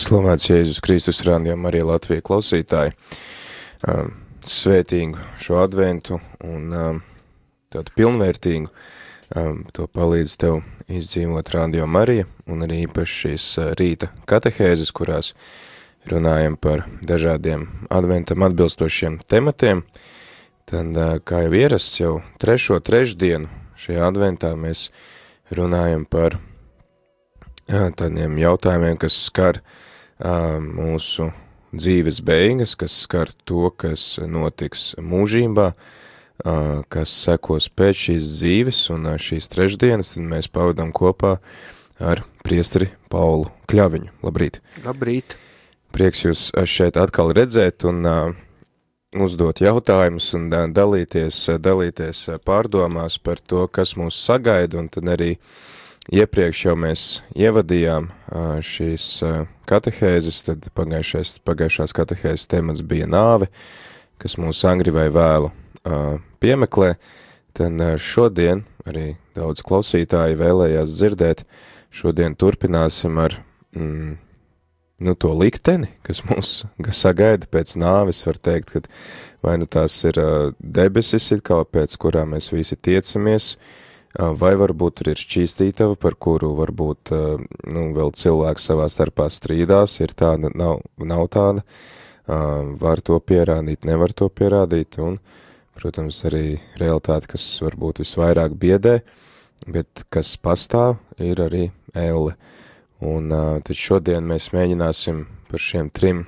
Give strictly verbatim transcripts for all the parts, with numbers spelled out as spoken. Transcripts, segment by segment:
Slavēts Jēzus Kristus, rādījumā arī Latvijas klausītāji. Svētīgu šo adventu un tādu pilnvērtīgu, to palīdz tev izdzīvot Rādio Marija un arī īpaši šīs rīta katehēzes, kurās runājam par dažādiem adventam atbilstošiem tematiem. Tad, kā jau ierasts, jau trešo trešdienu šajā adventā mēs runājam par tādiem jautājumiem, kas skar mūsu dzīves beigas, kas skar to, kas notiks mūžībā, kas sekos pēc šīs dzīves, un šīs trešdienas tad mēs pavadām kopā ar priesteri Paulu Kļaviņu. Labrīt! Labrīt! Prieks jūs šeit atkal redzēt un uh, uzdot jautājumus un uh, dalīties, dalīties pārdomās par to, kas mūs sagaida, un tad arī iepriekš jau mēs ievadījām šīs katehēzes, tad pagājušais, pagājušās katehēzes temats bija nāve, kas mūs agri vai vēlu piemeklē. Tad šodien arī daudz klausītāji vēlējās dzirdēt, šodien turpināsim ar mm, nu, to likteni, kas mūs sagaida pēc nāves, var teikt, ka vai nu tās ir debesis, kā pēc kurā mēs visi tiecamies, vai varbūt tur ir šķīstītava, par kuru varbūt nu, vēl cilvēks savā starpā strīdās, ir tāda, nav, nav tāda, var to pierādīt, nevar to pierādīt, un, protams, arī realitāte, kas varbūt visvairāk biedē, bet kas pastāv, ir arī elle. Un tad šodien mēs mēģināsim par šiem trim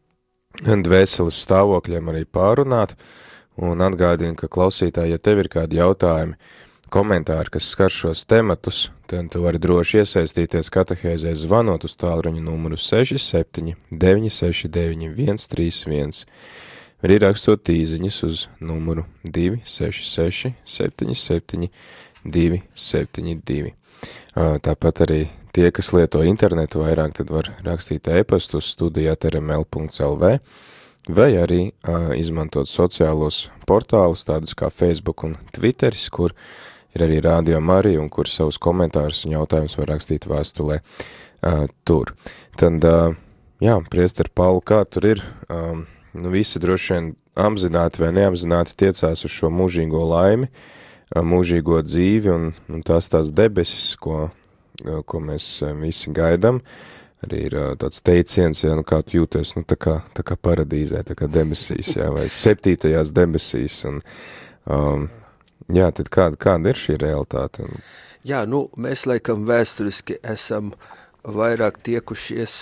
dvēseles stāvokļiem arī pārunāt, un atgādinu, ka klausītāji, ja tev ir kādi jautājumi, komentāri, kas skar šos tematus, tad tu vari droši iesaistīties katehēzē zvanot uz tālruņa numuru seši septiņi deviņi seši deviņi viens trīs viens, arī rakstot īziņas uz numuru divi seši seši septiņi septiņi divi septiņi divi. Tāpat arī tie, kas lieto internetu vairāk, tad var rakstīt e-pastu uz studija at r m l punkts l v, vai arī uh, izmantot sociālos portālus, tādus kā Facebook un Twitteris, kur ir arī Rādio Marija, un kur savus komentārus un jautājumus var rakstīt vēstulē uh, tur. Tad, uh, jā, priesteri Paulu, kā tur ir? Um, nu, visi droši vien apzināti vai neapzināti tiecās uz šo mūžīgo laimi, uh, mūžīgo dzīvi un, un tās tās debesis, ko, uh, ko mēs uh, visi gaidām. Arī ir uh, tāds teiciens, ja, nu, kā tu jūties, nu, tā kā, tā kā paradīzē, tā kā debesīs, jā, vai septītajās debesīs, un, um, jā, tad kāda, kāda ir šī realitāte? Jā, nu, mēs laikam vēsturiski esam vairāk tiekušies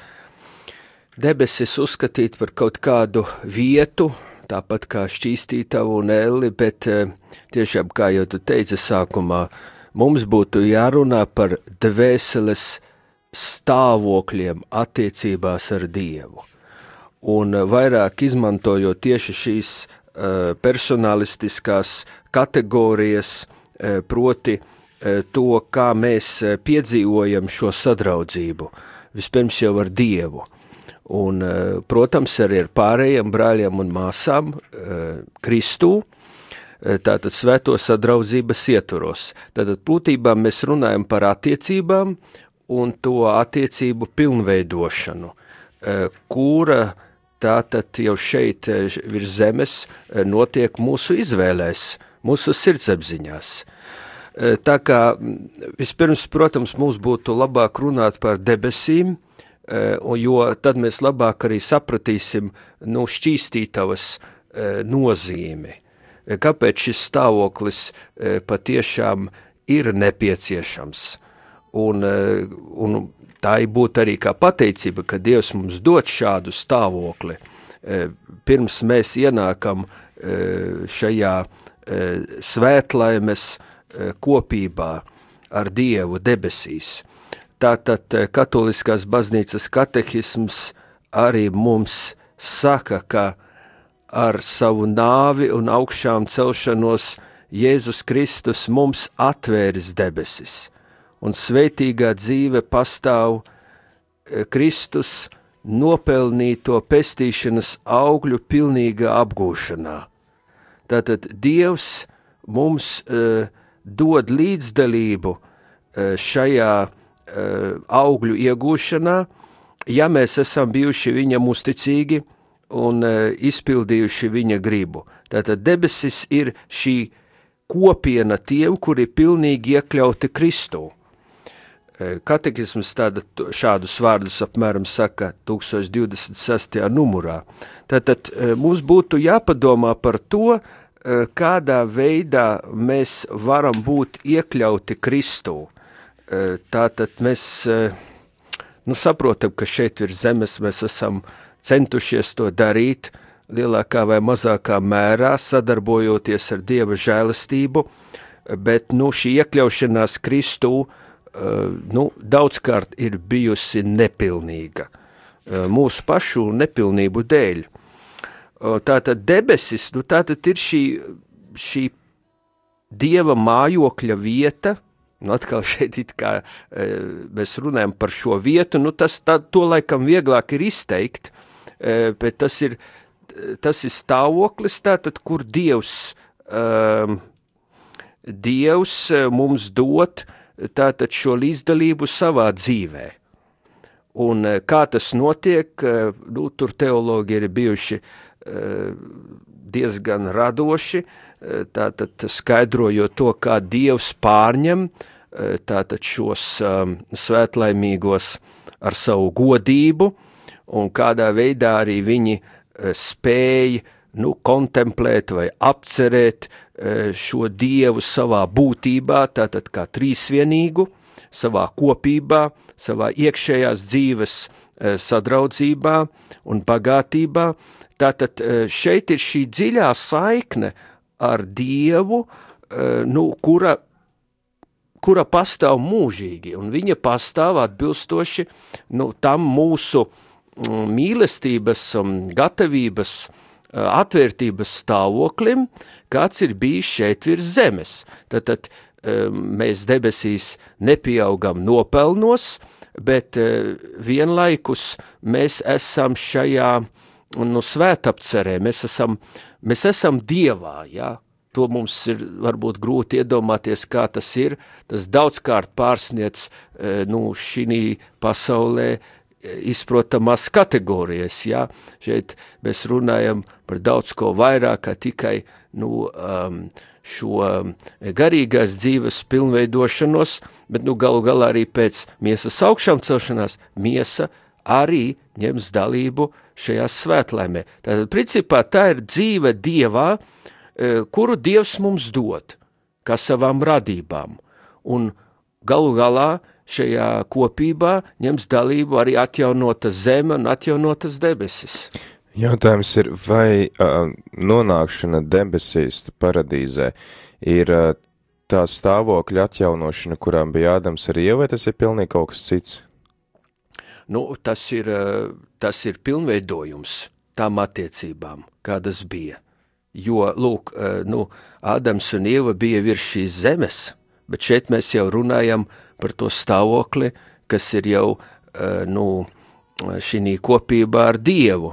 debesis uzskatīt par kaut kādu vietu, tāpat kā šķīstītavu un elli, bet tiešām, kā jau tu teici sākumā, mums būtu jārunā par dvēseles stāvokļiem attiecībās ar Dievu. Un vairāk izmantojot tieši šīs uh, personalistiskās kategorijas, uh, proti uh, to, kā mēs piedzīvojam šo sadraudzību. Vispirms jau ar Dievu. Un, uh, protams, arī ar pārējiem brāļiem un māsām uh, Kristū, uh, tātad svēto sadraudzības ietvaros. Tātad būtībā mēs runājam par attiecībām un to attiecību pilnveidošanu, kura tātad jau šeit virs zemes notiek mūsu izvēlēs, mūsu sirdsapziņās. Tā kā vispirms, protams, mums būtu labāk runāt par debesīm, jo tad mēs labāk arī sapratīsim nu, šķīstītavas nozīmi. Kāpēc šis stāvoklis patiešām ir nepieciešams? Un, un tā būtu arī kā pateicība, ka Dievs mums dod šādu stāvokli. Pirms mēs ienākam šajā svētlaimes kopībā ar Dievu debesīs. Tātad katoliskās baznīcas katehisms arī mums saka, ka ar savu nāvi un augšām celšanos Jēzus Kristus mums atvēris debesis. Un svētīgā dzīve pastāv Kristus nopelnīto pestīšanas augļu pilnīgā apgūšanā. Tātad Dievs mums uh, dod līdzdalību uh, šajā uh, augļu iegūšanā, ja mēs esam bijuši viņam uzticīgi un izpildījuši viņa gribu. Tātad debesis ir šī kopiena tiem, kuri pilnīgi iekļauti Kristū. Katekisms tāda šādus vārdus apmēram saka tūkstoš divdesmit sestajā numurā. Tātad mums būtu jāpadomā par to, kādā veidā mēs varam būt iekļauti Kristū. Tātad mēs nu, saprotam, ka šeit ir zemes, mēs esam centušies to darīt lielākā vai mazākā mērā, sadarbojoties ar Dieva žēlastību, bet nu, šī iekļaušanās Kristū nu, daudzkārt ir bijusi nepilnīga mūsu pašu nepilnību dēļ. Tātad debesis, nu, tātad ir šī, šī Dieva mājokļa vieta, nu, atkal šeit it kā mēs runājam par šo vietu, nu, tas tā, to laikam vieglāk ir izteikt, bet tas ir, tas ir stāvoklis, tātad, kur Dievs, um, Dievs mums dot tātad šo līdzdalību savā dzīvē. Un kā tas notiek, nu, tur teologi ir bijuši diezgan radoši, tātad skaidrojot to, kā Dievs pārņem tātad šos svētlaimīgos ar savu godību, un kādā veidā arī viņi spēja nu, kontemplēt vai apcerēt šo Dievu savā būtībā, tātad kā trīsvienīgu, savā kopībā, savā iekšējās dzīves sadraudzībā un bagātībā. Tātad šeit ir šī dziļā saikne ar Dievu, nu, kura, kura pastāv mūžīgi, un viņa pastāv atbilstoši nu, tam mūsu mīlestības un gatavības atvērtības stāvoklim, kāds ir bijis šeit virs zemes. Tātad mēs debesīs nepieaugam nopelnos, bet vienlaikus mēs esam šajā nu, svētapcerē, mēs esam, mēs esam Dievā, jā. To mums ir varbūt grūti iedomāties, kā tas ir. Tas daudzkārt pārsniedz nu, šī pasaulē izprotamās kategorijas, jā. Šeit mēs runājam par daudz ko vairāk, kā tikai nu, um, šo garīgās dzīves pilnveidošanos, bet nu, galu galā arī pēc miesas augšām celšanās, miesa arī ņems dalību šajā svētlaimē. Tātad, principā, tā ir dzīve Dievā, kuru Dievs mums dod, kā savām radībām. Un galu galā šajā kopībā ņems dalību arī atjaunota zeme un atjaunotas debesis. Jautājums ir, vai uh, nonākšana debesīs paradīzē ir uh, tā stāvokļa atjaunošana, kurām bija Ādams ar Ievu, vai tas ir pilnīgi kaut kas cits? Nu, tas ir, uh, tas ir pilnveidojums tām attiecībām, kādas bija. Jo, lūk, uh, nu, Ādams un Ieva bija virs šīs zemes, bet šeit mēs jau runājam par to stāvokli, kas ir jau uh, nu, šī kopībā ar Dievu.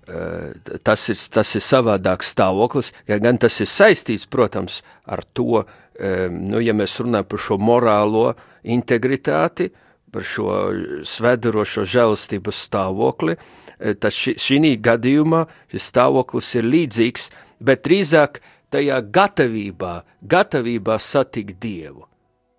Tas ir, tas ir savādāks stāvoklis, ja gan tas ir saistīts, protams, ar to, nu, ja mēs runājam par šo morālo integritāti, par šo svēdarošo žēlastības stāvokli, tad ši, šī gadījumā šis stāvoklis ir līdzīgs, bet drīzāk tajā gatavībā, gatavībā satikt Dievu.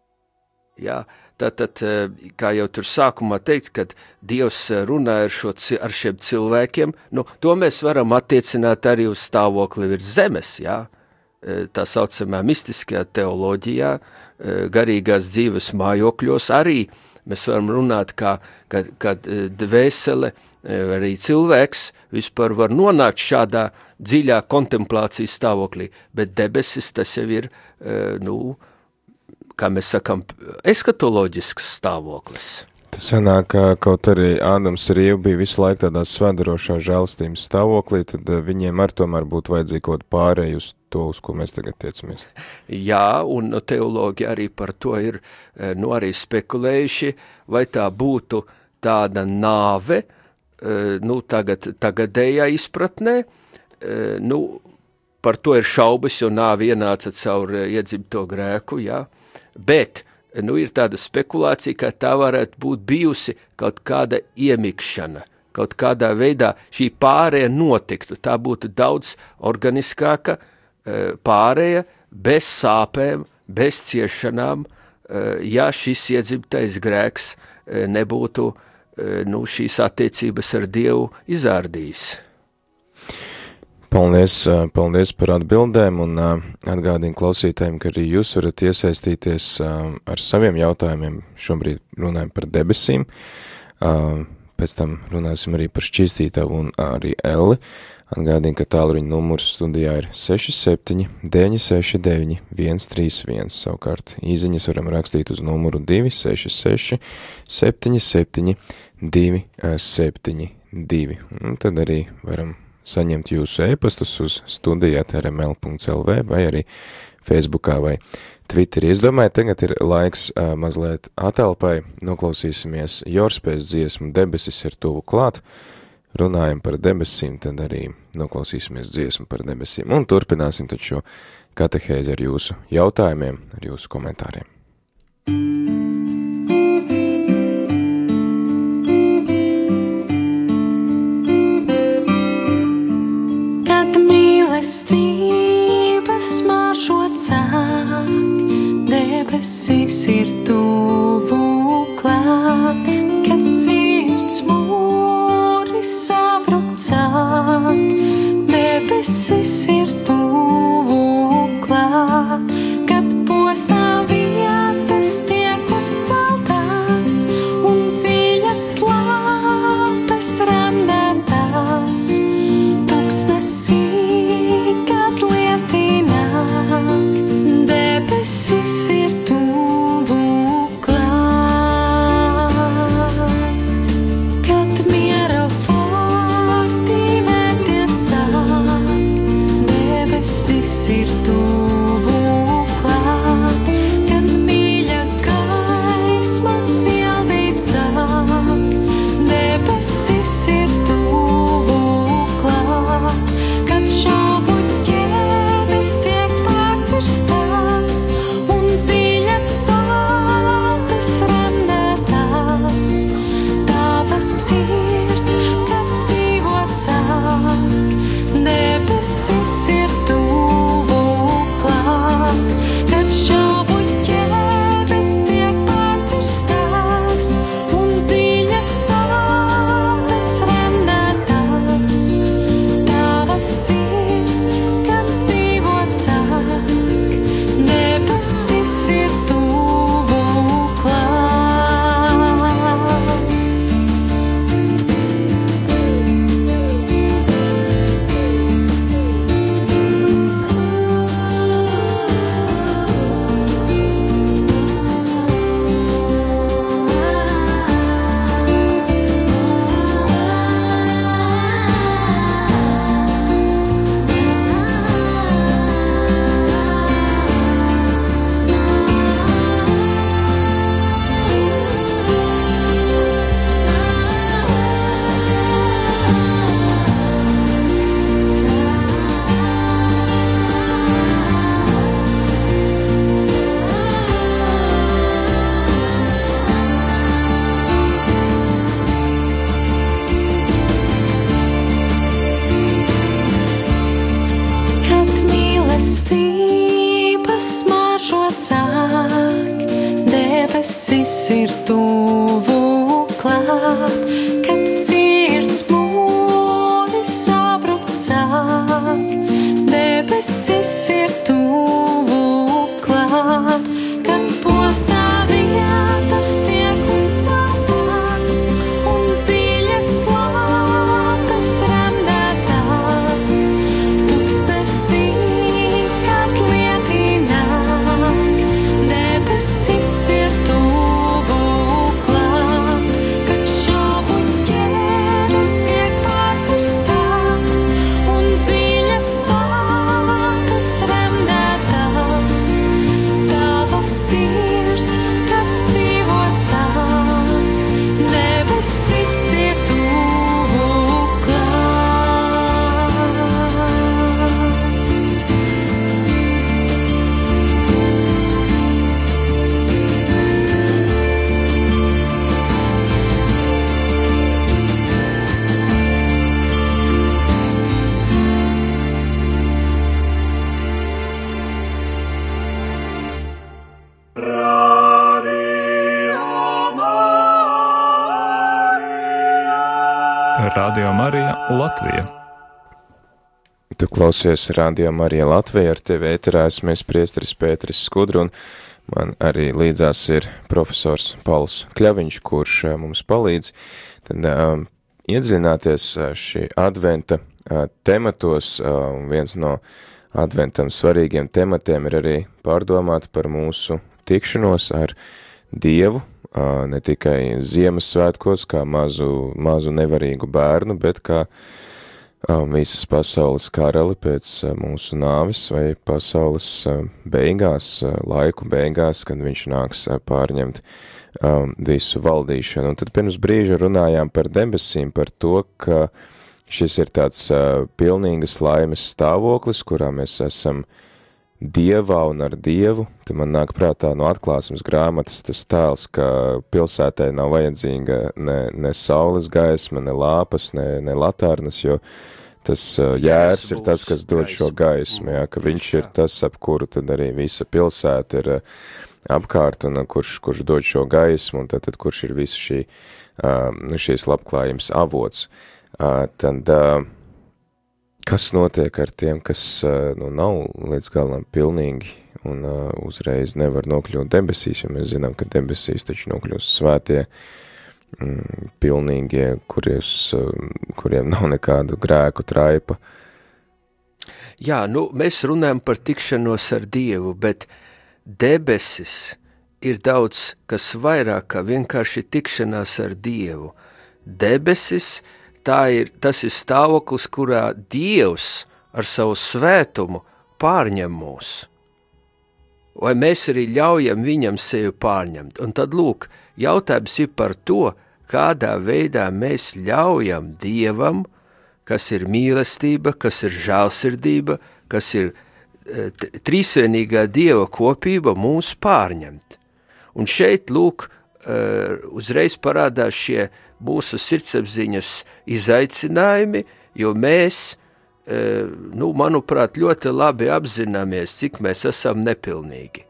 Jā, tātad, kā jau tur sākumā teikts, kad Dievs runā ar, šo, ar šiem cilvēkiem, nu, to mēs varam attiecināt arī uz stāvokli virs zemes, jā, tā saucamā mistiskajā teoloģijā, garīgās dzīves mājokļos arī mēs varam runāt, kā, kad, kad dvēsele, arī cilvēks vispār var nonākt šādā dziļā kontemplācijas stāvoklī, bet debesis tas jau ir, nu, kā mēs sakam, eskatoloģisks stāvoklis. Tas sanāk, ka kaut arī Ādams ar Ievu bija visu laiku tādā svēdarošā žēlastības stāvoklī, tad viņiem ar tomēr būtu vajadzīgi kaut pārēju uz to, uz ko mēs tagad tiecamies. Jā, un teologi arī par to ir nu, arī spekulējuši, vai tā būtu tāda nāve, nu, tagad, tagadējā izpratnē, nu, par to ir šaubas, jo nāve ienāca caur iedzimto grēku, jā. Bet nu ir tāda spekulācija, ka tā varētu būt bijusi kaut kāda iemikšana, kaut kādā veidā šī pārēja notiktu. Tā būtu daudz organiskāka pārēja, bez sāpēm, bez ciešanām, ja šis iedzimtais grēks nebūtu nu, šīs attiecības ar Dievu izārdījis. Paldies, paldies par atbildēm un atgādinu klausītājiem, ka arī jūs varat iesaistīties ar saviem jautājumiem. Šobrīd runājam par debesīm, pēc tam runāsim arī par šķīstītavu un arī Elli. Atgādinu, ka tālruņa numurs studijā ir seši septiņi deviņi seši deviņi viens trīs viens, savukārt īziņas varam rakstīt uz numuru divi seši seši septiņi septiņi divi septiņi divi, un tad arī varam saņemt jūsu e-pastus uz studija at r m l punkts l v vai arī Facebookā vai Twitterī. Es domāju, tagad ir laiks uh, mazliet atelpai, noklausīsimies Jorspēs dziesmu Debesis ir tuvu klāt, runājam par debesīm, tad arī noklausīsimies dziesmu par debesīm un turpināsim tad šo katehēzi ar jūsu jautājumiem, ar jūsu komentāriem. Kad mīlestības smaržo cāk, debesis ir tuvu klāt, kad sirds mūri sabruk cāk, debesis ir tuvu klāt, kad postā vietas tiek uzceltās un dziļas lāpes randētās, tuksnesī, kad lieti nāk, debesis ir tuvu klāt, kad miera vārti vērties sāk, debesis ir tuvu klāt, kad mīļa gaisma sildīt sāk, debesis ir tuvu klāt, kad šaubu ķēdes tiek pārcirstās un dziļas sāpes randētās, tavas sirds, kad dzīvot sāk, debesis ir tuvu klāt, kad šaubu ķēdes tiek pārcirstās un dziļas sāpes randētās, tavas sirds, kad dzīvot sāk, debesis ir tuvu klāt. Kad mīlestības smaržo cāk, debesis ir tuvu klāt, kad sirds mūri sabruk cāk, debesis ir tuvu klāt, kad postā vietas tiek uzceltās un dziļas lāpes randētās, tuksnesī, kad lieti nāk, debesis ir tuvu klāt, kad šaubu Radio Marija Latvija. Tu klausies Radio Marija Latvija, ar tevi ēterā esmu es priesteris Pēteris Skudra, un man arī līdzās ir profesors Pauls Kļaviņš, kurš mums palīdz tad um, iedziļināties šī adventa uh, tematos, uh, un viens no adventam svarīgiem tematiem ir arī pārdomāt par mūsu tikšanos ar Dievu, uh, ne tikai Ziemassvētkos, kā mazu, mazu nevarīgu bērnu, bet kā um, visas pasaules karali pēc uh, mūsu nāvis vai pasaules uh, beigās, uh, laiku beigās, kad viņš nāks uh, pārņemt um, visu valdīšanu. Un tad pirms brīža runājām par debesīm, par to, ka šis ir tāds uh, pilnīgas laimes stāvoklis, kurā mēs esam Dievā un ar Dievu. Te man nāk prātā no Atklāsmes grāmatas tas tēls, ka pilsētai nav vajadzīga ne, ne saules gaisma, ne lāpas, ne, ne latārnas, jo tas uh, jērs ir tas, kas dod šo gaismu, jā, ka viņš ir tas, ap kuru tad arī visa pilsēta ir uh, apkārt, un uh, kurš, kurš dod šo gaismu, un tad, tad kurš ir visa šī, uh, šīs labklājības avots. Uh, tad, uh, kas notiek ar tiem, kas uh, nu, nav līdz galam pilnīgi un uh, uzreiz nevar nokļūt debesīs, jo mēs zinām, ka debesīs taču nokļūst svētie, mm, pilnīgie, kuries, uh, kuriem nav nekādu grēku traipa. Jā, nu, mēs runājam par tikšanos ar Dievu, bet debesis ir daudz kas vairāk kā vienkārši tikšanās ar Dievu. Debesis Tā ir, tas ir stāvoklis, kurā Dievs ar savu svētumu pārņem mūs. Vai mēs arī ļaujam viņam sevi pārņemt? Un tad, lūk, jautājums ir par to, kādā veidā mēs ļaujam Dievam, kas ir mīlestība, kas ir žēlsirdība, kas ir e, trīsvienīgā Dieva kopība, mūs pārņemt. Un šeit, lūk, e, uzreiz parādās šie mūsu sirdsapziņas izaicinājumi, jo mēs, e, nu, manuprāt, ļoti labi apzināmies, cik mēs esam nepilnīgi.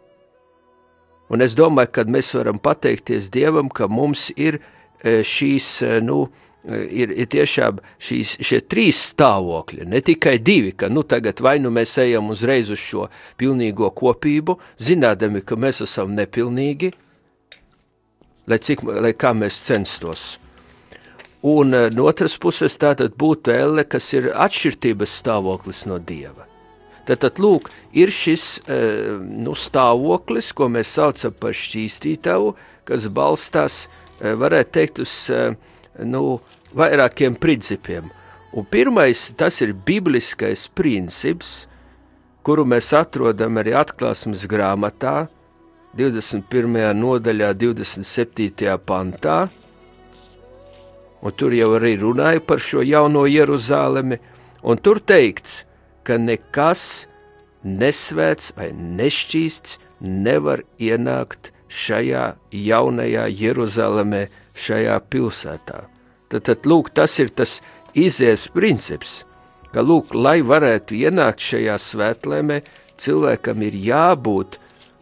Un es domāju, ka mēs varam pateikties Dievam, ka mums ir e, šīs, e, nu, ir, ir tiešām šīs, šie trīs stāvokļi, ne tikai divi, ka, nu, tagad vai nu mēs ejam uzreiz uz šo pilnīgo kopību, zinādami, ka mēs esam nepilnīgi, lai, cik, lai kā mēs censtos. Un no otras puses tātad būtu elle, kas ir atšķirtības stāvoklis no Dieva. Tātad, lūk, ir šis nu, stāvoklis, ko mēs saucam par šķīstītavu, kas balstās, varētu teikt, uz nu, vairākiem principiem. Un pirmais, tas ir bibliskais princips, kuru mēs atrodam arī Atklāsmes grāmatā, divdesmit pirmajā nodaļā, divdesmit septītajā pantā, un tur jau arī runāja par šo jauno Jeruzālemi, un tur teikts, ka nekas nesvēts vai nešķīsts nevar ienākt šajā jaunajā Jeruzālemē, šajā pilsētā. Tad, tad, lūk, tas ir tas izies princips, ka, lūk, lai varētu ienākt šajā svētlēmē, cilvēkam ir jābūt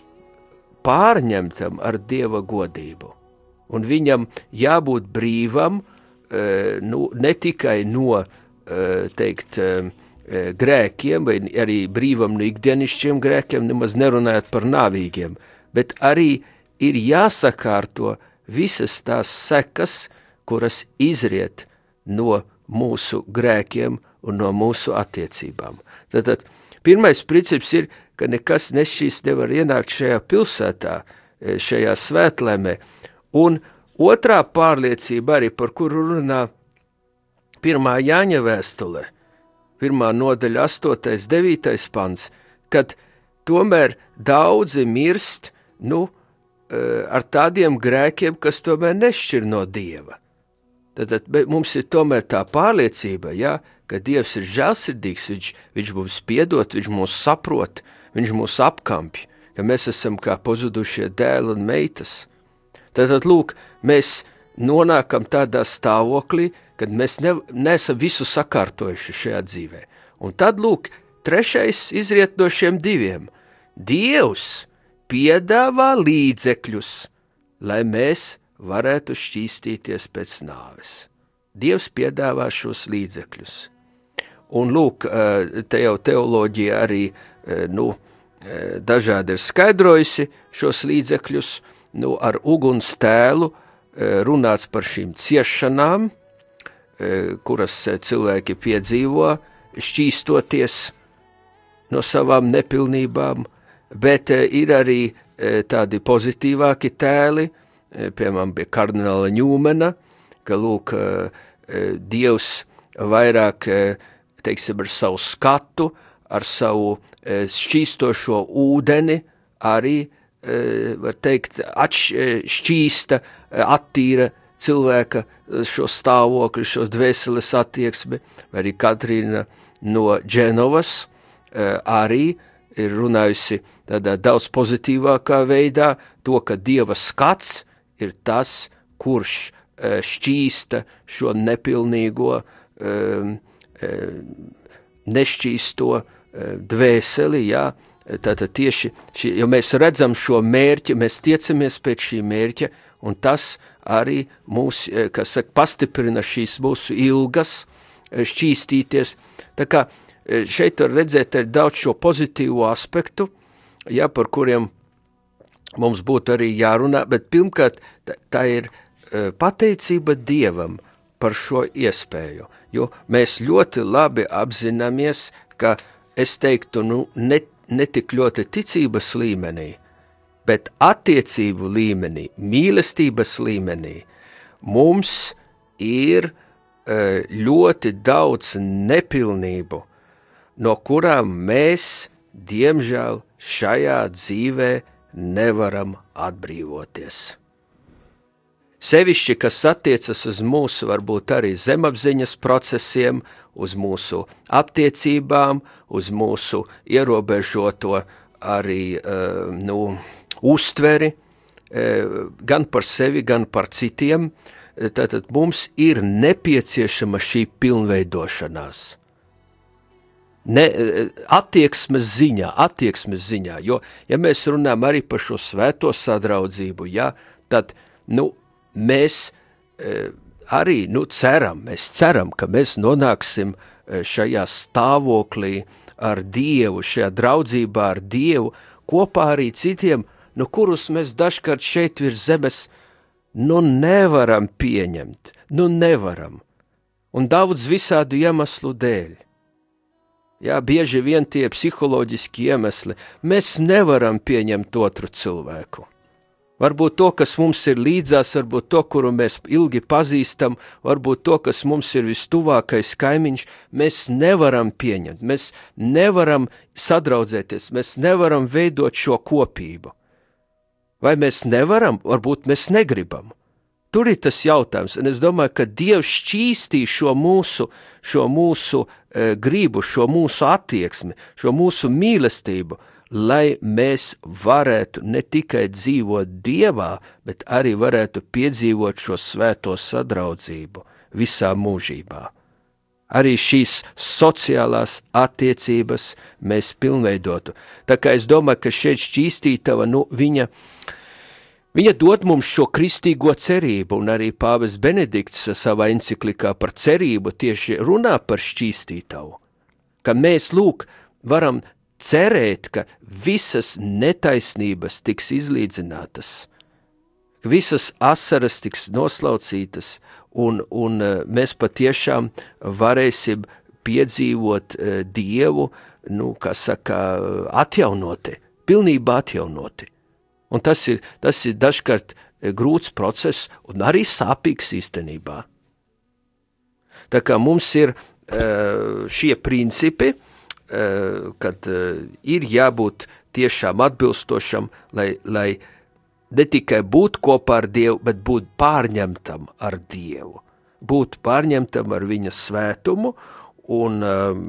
pārņemtam ar Dieva godību, un viņam jābūt brīvam, nu, ne tikai no, teikt, grēkiem, vai arī brīvam no ikdienišķiem grēkiem, nemaz nerunājot par nāvīgiem, bet arī ir jāsakārto visas tās sekas, kuras izriet no mūsu grēkiem un no mūsu attiecībām. Tātad, pirmais princips ir, ka nekas nešķīsts nevar ienākt šajā pilsētā, šajā svētlēmē, un otrā pārliecība arī, par kuru runā pirmā Jāņa vēstule, pirmā nodaļa astotais, devītais pants, kad tomēr daudzi mirst, nu, ar tādiem grēkiem, kas tomēr nešķir no Dieva. Tad mums ir tomēr tā pārliecība, ja, ka Dievs ir žēlsirdīgs, viņš, viņš mums piedot, viņš mūs saprot, viņš mūs apkampj, ka mēs esam kā pazudušie dēli un meitas. Tātad, lūk, mēs nonākam tādā stāvoklī, kad mēs ne, neesam visu sakārtojuši šajā dzīvē. Un tad, lūk, trešais izriet no šiem diviem. Dievs piedāvā līdzekļus, lai mēs varētu šķīstīties pēc nāves. Dievs piedāvā šos līdzekļus. Un lūk, te jau teoloģija arī, nu, dažādi ir skaidrojusi šos līdzekļus, nu, ar uguns tēlu runāts par šīm ciešanām, kuras cilvēki piedzīvo, šķīstoties no savām nepilnībām, bet ir arī tādi pozitīvāki tēli, piemēram, pie kardināla Ņūmena, ka, lūk, Dievs vairāk, teiksim, ar savu skatu, ar savu šķīstošo ūdeni arī, var teikt, atšķīsta, attīra cilvēka šo stāvokli, šo dvēseles attieksmi, vai arī Katrīna no Dženovas arī ir runājusi tādā daudz pozitīvākā veidā to, ka Dieva skats ir tas, kurš šķīsta šo nepilnīgo, nešķīsto dvēseli, jā, tātad tieši, šī, jo mēs redzam šo mērķi, mēs tiecamies pēc šī mērķa, un tas arī mūs, kas saka, pastiprina šīs mūsu ilgas šķīstīties. Tā kā šeit var redzēt arī daudz šo pozitīvo aspektu, jā, par kuriem mums būtu arī jārunā, bet pirmkārt tā, tā ir pateicība Dievam par šo iespēju, jo mēs ļoti labi apzināmies, ka es teiktu, nu, ne, ne tik ļoti ticības līmenī, bet attiecību līmenī, mīlestības līmenī, mums ir ļoti daudz nepilnību, no kurām mēs, diemžēl, šajā dzīvē nevaram atbrīvoties. Sevišķi, kas attiecas uz mūsu, varbūt arī zemapziņas procesiem, uz mūsu attiecībām, uz mūsu ierobežoto arī, nu, uztveri, gan par sevi, gan par citiem, tātad mums ir nepieciešama šī pilnveidošanās. Ne, attieksmes ziņā, attieksmes ziņā, jo, ja mēs runājam arī par šo svēto sadraudzību, ja, tad, nu, mēs e, arī, nu, ceram, mēs ceram, ka mēs nonāksim šajā stāvoklī ar Dievu, šajā draudzībā ar Dievu, kopā arī citiem, nu, kurus mēs dažkārt šeit virs zemes, nu, nevaram pieņemt, nu, nevaram, un daudz visādu iemeslu dēļ. Jā, bieži vien tie psiholoģiski iemesli, mēs nevaram pieņemt otru cilvēku. Varbūt to, kas mums ir līdzās, varbūt to, kuru mēs ilgi pazīstam, varbūt to, kas mums ir vistuvākais kaimiņš, mēs nevaram pieņemt, mēs nevaram sadraudzēties, mēs nevaram veidot šo kopību. Vai mēs nevaram? Varbūt mēs negribam. Tur ir tas jautājums, un es domāju, ka Dievs šķīstī šo mūsu, šo mūsu e, gribu, šo mūsu attieksmi, šo mūsu mīlestību, lai mēs varētu ne tikai dzīvot Dievā, bet arī varētu piedzīvot šo svēto sadraudzību visā mūžībā. Arī šīs sociālās attiecības mēs pilnveidotu. Tā kā es domāju, ka šeit šķīstītava, nu, viņa, viņa dod mums šo kristīgo cerību, un arī pāvests Benedikts savā enciklikā par cerību tieši runā par šķīstītavu, ka mēs, lūk, varam cerēt, ka visas netaisnības tiks izlīdzinātas, visas asaras tiks noslaucītas, un, un mēs patiešām varēsim piedzīvot Dievu, nu, kā saka, atjaunoti, pilnībā atjaunoti. Un tas ir, tas ir dažkārt grūts process un arī sāpīgs īstenībā. Tā kā mums ir šie principi, kad ir jābūt tiešām atbilstošam, lai, lai ne tikai būt kopā ar Dievu, bet būt pārņemtam ar Dievu, būt pārņemtam ar viņa svētumu, un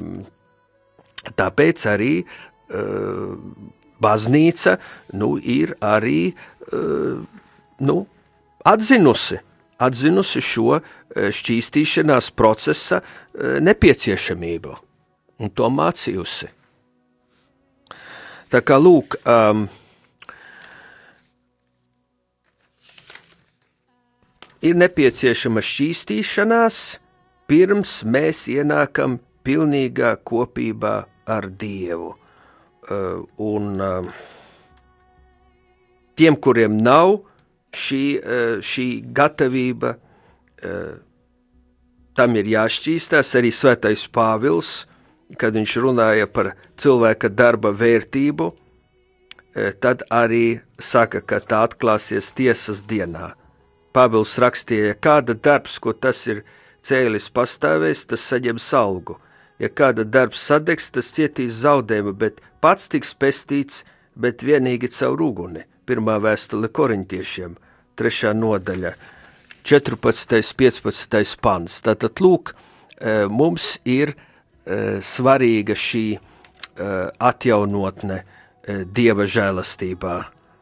tāpēc arī baznīca, nu, ir arī, nu, atzinusi, atzinusi šo šķīstīšanās procesa nepieciešamību. Un to mācījusi. Tā kā, lūk, um, ir nepieciešama šķīstīšanās, pirms mēs ienākam pilnīgā kopībā ar Dievu. Uh, un uh, tiem, kuriem nav šī, uh, šī gatavība, uh, tam ir jāšķīstās. Arī Svētais Pāvils, kad viņš runāja par cilvēka darba vērtību, uh, tad arī saka, ka tā atklāsies tiesas dienā. Pāvils rakstīja, ja kāda darbs, ko tas ir cēlis pastāvēs, tas saņems algu. Ja kāda darbs sadegs, tas cietīs zaudējumu, bet pats tiks pestīts, bet vienīgi caur uguni. Pirmā vēstule Korintiešiem, trešā nodaļa, četrpadsmitais, piecpadsmitais pants. Tātad, lūk, mums ir svarīga šī atjaunotne Dieva žēlastībā.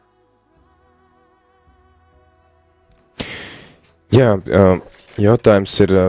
Jā, jautājums ir...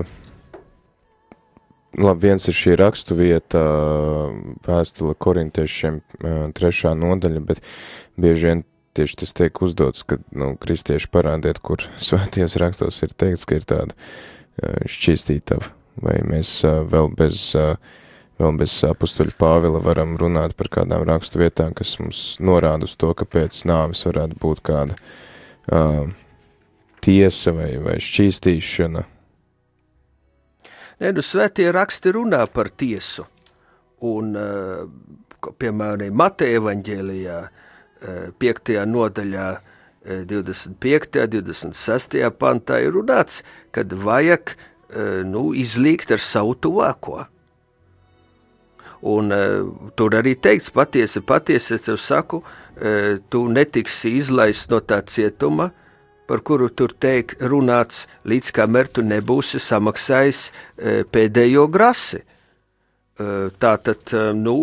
Labi, viens ir šī rakstu vieta, vēstule Korintiešiem trešā nodaļa, bet bieži vien tieši tas tiek uzdots, ka, nu, kristieši parādiet, kur svētajos rakstos ir teikts, ka ir tāda šķīstītava, vai mēs vēl bez, vēl bez apustuļa Pāvila varam runāt par kādām rakstu vietām, kas mums norāda uz to, ka pēc nāves varētu būt kāda uh, tiesa vai, vai šķīstīšana. Nē, nu, svētie raksti runā par tiesu, un, piemēram, Mateja evaņģēlijā, piektajā nodaļā, divdesmit piektajā, divdesmit sestajā pantā ir runāts, kad vajag, nu, izlīgt ar savu tuvāko. Un tur arī teikts, patiesi, patiesi, es tev saku, tu netiksi izlaists no tā cietuma, par kuru tur teikt runāts, līdz kamēr tu nebūsi samaksājis e, pēdējo grasi. E, tātad, e, nu,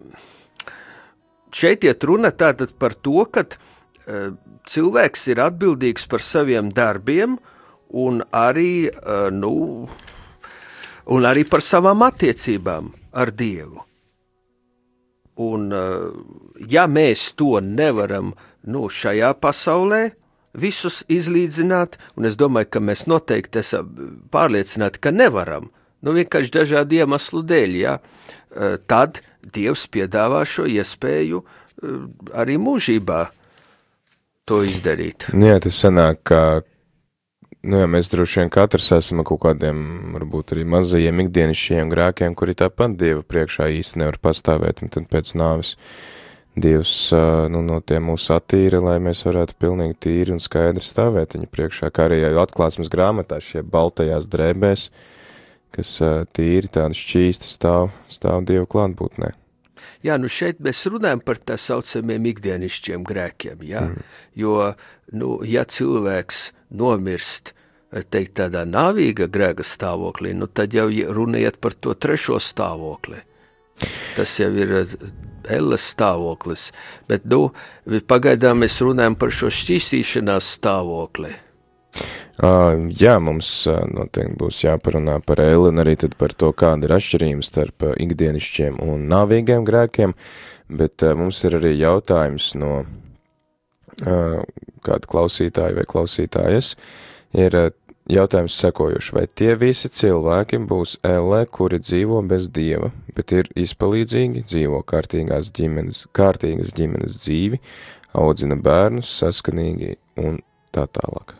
šeit iet runa tātad par to, ka e, cilvēks ir atbildīgs par saviem darbiem un arī, e, nu, un arī par savām attiecībām ar Dievu. Un, e, ja mēs to nevaram, nu, šajā pasaulē, visus izlīdzināt, un es domāju, ka mēs noteikti esam pārliecināti, ka nevaram, nu vienkārši dažādu iemeslu dēļ, jā, tad Dievs piedāvā šo iespēju arī mūžībā to izdarīt. Jā, tas sanāk, ka, nu jā, mēs droši vien katrs esam kaut kādiem, varbūt arī mazajiem ikdienišķiem grēkiem, kuri tāpat Dieva priekšā īsti nevar pastāvēt, un tad pēc nāves Dievs, nu, no tiem mūs attīra, lai mēs varētu pilnīgi tīri un skaidri stāvēt viņa priekšā, kā arī atklāsmes grāmatā šie baltajās drēbēs, kas tīri tādi šķīsti stāv, stāv Dieva klātbūtnē. Jā, nu šeit mēs runājam par tā saucamiem ikdienišķiem grēkiem, jā, mm. jo, nu, ja cilvēks nomirst, teikt, tādā nāvīga grēka stāvoklī, nu, tad jau runiet par to trešo stāvokli. Tas jau ir elles stāvoklis, bet, nu, pagaidām mēs runājam par šo šķīstīšanās stāvokli. Uh, jā, mums uh, noteikti būs jāparunā par elli un arī tad par to, kāda ir atšķirība starp uh, ikdienišķiem un nāvīgiem grēkiem, bet uh, mums ir arī jautājums no uh, kāda klausītāja vai klausītājas, ir uh, jautājums sekojuši, vai tie visi cilvēki būs ellē, kuri dzīvo bez Dieva, bet ir izpalīdzīgi, dzīvo kārtīgās ģimenes, kārtīgas ģimenes dzīvi, audzina bērnus, saskanīgi un tā tālāk.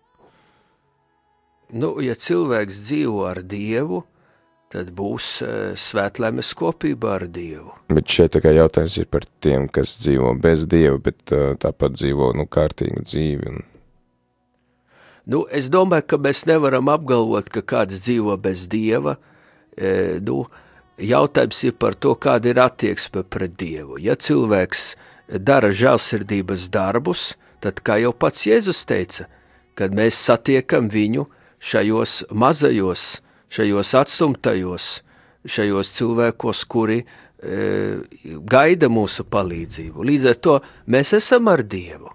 Nu, ja cilvēks dzīvo ar Dievu, tad būs uh, svētlaimes kopībā ar Dievu. Bet šeit tā kā jautājums ir par tiem, kas dzīvo bez Dieva, bet uh, tāpat dzīvo, nu, kārtīgu dzīvi un... Nu, es domāju, ka mēs nevaram apgalvot, ka kāds dzīvo bez Dieva. E, nu, jautājums ir par to, kāda ir attieksme pret Dievu. Ja cilvēks dara žēlsirdības darbus, tad, kā jau pats Jēzus teica, kad mēs satiekam viņu šajos mazajos, šajos atstumtajos, šajos cilvēkos, kuri e, gaida mūsu palīdzību. Līdz ar to mēs esam ar Dievu.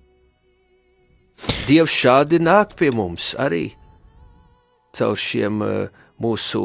Dievs šādi nāk pie mums arī caur šiem uh, mūsu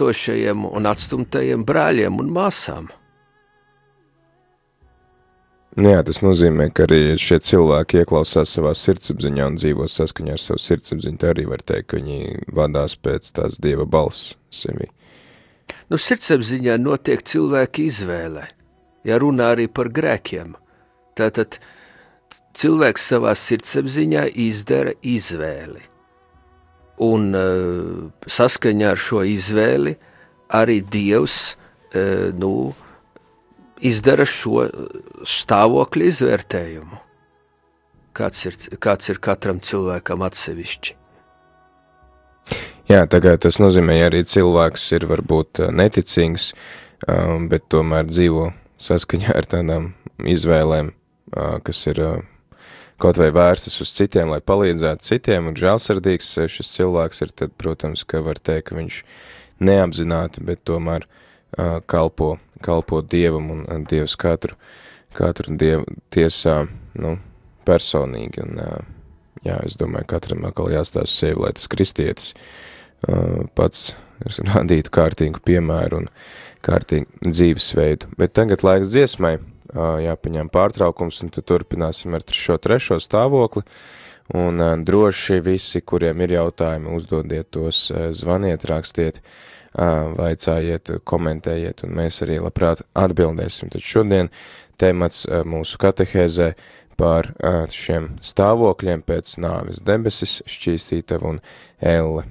cietošajiem un atstumtajiem brāļiem un māsām. Jā, tas nozīmē, ka arī šie cilvēki ieklausās savā sirdsapziņā un dzīvo saskaņā ar savu sirdsapziņu. Tā arī var teikt, ka viņi vadās pēc tās Dieva balss sevī. Nu, sirdsapziņā notiek cilvēka izvēle, ja runā arī par grēkiem. Tātad cilvēks savā sirdsapziņā izdara izvēli. Un uh, saskaņā ar šo izvēli arī Dievs, uh, nu, izdara šo stāvokļu izvērtējumu. Kāds ir, kāds ir katram cilvēkam atsevišķi. Jā, tagad tas nozīmē, ja arī cilvēks ir varbūt neticīgs, bet tomēr dzīvo saskaņā ar tādām izvēlēm, kas ir kaut vai vērstas uz citiem, lai palīdzētu citiem, un žēlsirdīgs šis cilvēks ir, tad, protams, ka var teikt, ka viņš neapzināti, bet tomēr kalpo, kalpo Dievam, un Dievs katru, katru Dievu tiesā, nu, personīgi, un, jā, es domāju, katram atkal jāstāsta sevi, lai tas kristietis pats rādītu kārtīgu piemēru un kārtīgu dzīvesveidu. Bet tagad laiks dziesmai, jāpaņem pārtraukums, un tad turpināsim ar šo trešo stāvokli, un droši visi, kuriem ir jautājumi, uzdodiet tos, zvaniet, rakstiet, vaicājiet, komentējiet, un mēs arī labprāt atbildēsim. Tad šodien temats mūsu katehēzē par šiem stāvokļiem pēc nāves debesis, šķīstītava un elle.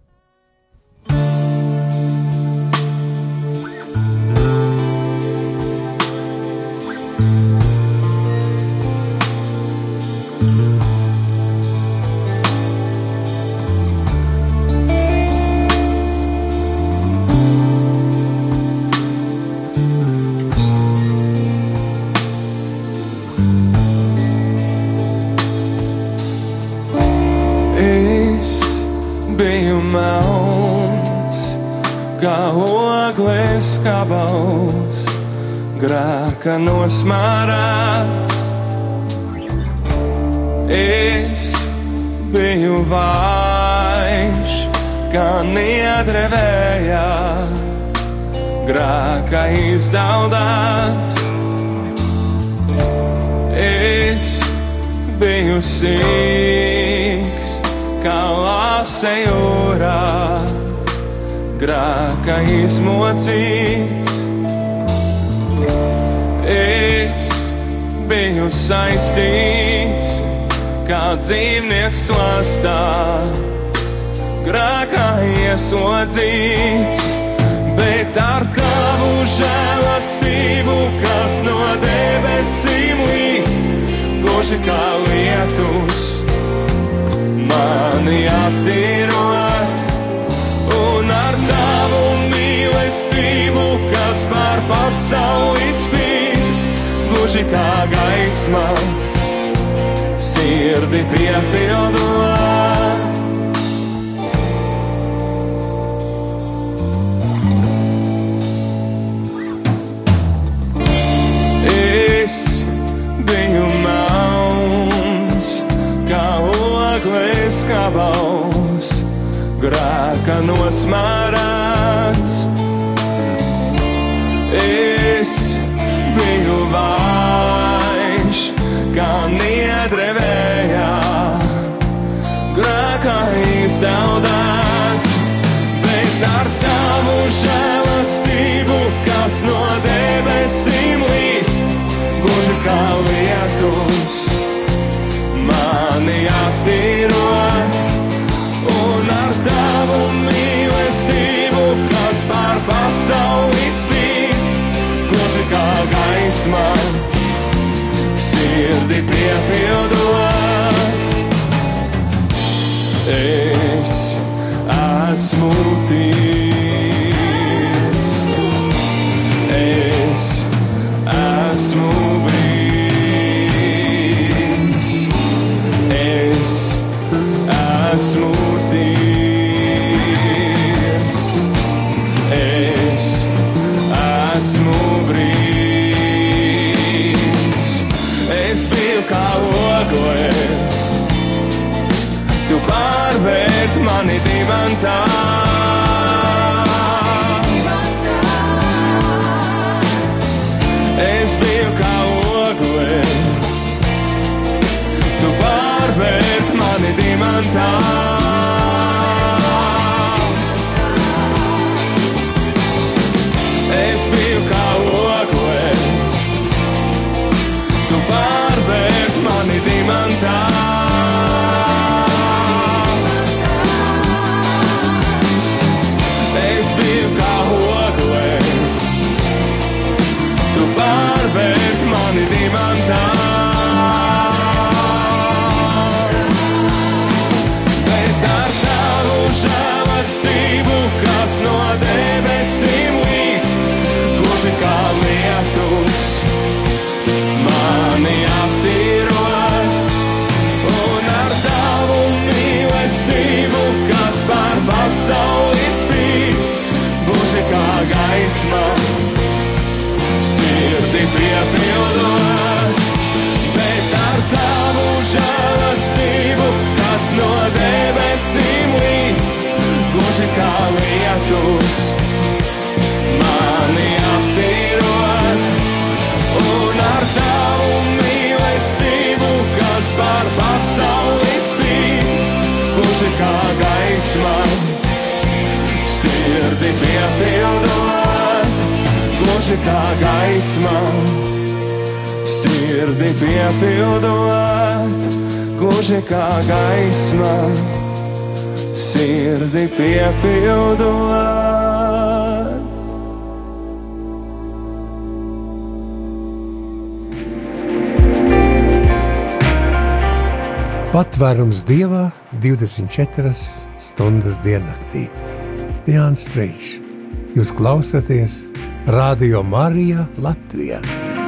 Skabals, grēka nosmārāts. Es biju vājš, kā niedre vējā, grēka izdaudāts. Es biju sīks, kā lāse jūrā, grēka izmocīts. Es biju saistīts, kā dzīvnieks lastā, grēkā ieslodzīts. Bet ar tavu žēlastību, kas no debesīm līst, gluži kā lietus, mani attīrot. Un ar tavu mīlestību, kas pār pasauli spīd, gluži kā gaisma, sirdi piepildot. Es biju melns, kā ogles skabals, grēka nosmārāts. Es biju vājš, kā niedre vējā, grēkā izdaudāts. Bet ar tavu žēlastību, kas no debesīm līst, gluži kā lietus, mani attīrot. Un ar tavu mīlestību, kas pār pasauli spīd, gluži kā gaisma, sirdi piepildot. Es esmu tīrs, es esmu brīvs, es esmu tīrs, es esmu brīvs. Es biju kā ogle, tu pārvērt mani dimantā. gaisma, sirdi piepildot, bet ar tavu žēlastību, kas no debesīm līst, gluži kā lietus, mani aptīrot, un ar tavu mīlestību, kas pār pasauli spīd, gluži kā gaisma, sirdi piepildot, gluži kā gaisma, sirdi piepildot, gluži kā gaisma, sirdi piepildot. Patvērums Dievā divdesmit četras stundas diennaktī. Jānis Streičs. Jūs klausāties Radio Marija Latvijā.